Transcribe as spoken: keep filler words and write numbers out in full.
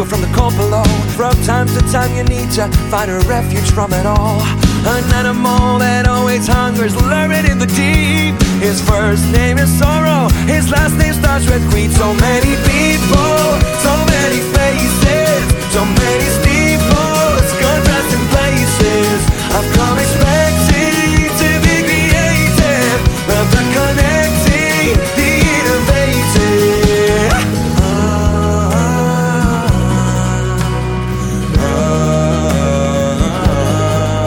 shelter from the cold below. From time to time you need to find a refuge from it all. An animal that always hungers, luring in the deep. His first name is sorrow, his last name starts with greed. So many people, so many faces, so many